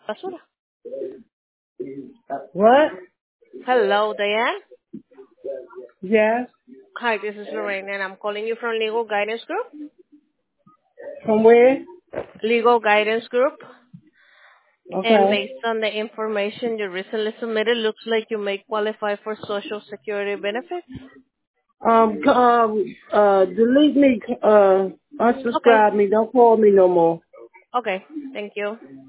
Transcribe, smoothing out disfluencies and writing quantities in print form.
Basura. What? Hello, Diane. Yes. Hi, this is Lorraine, and I'm calling you from Legal Guidance Group. From where? Legal Guidance Group. And Okay. based on the information you recently submitted, looks like you may qualify for Social Security benefits. Delete me, Okay. unsubscribe me. Don't call me no more. Okay. Thank you.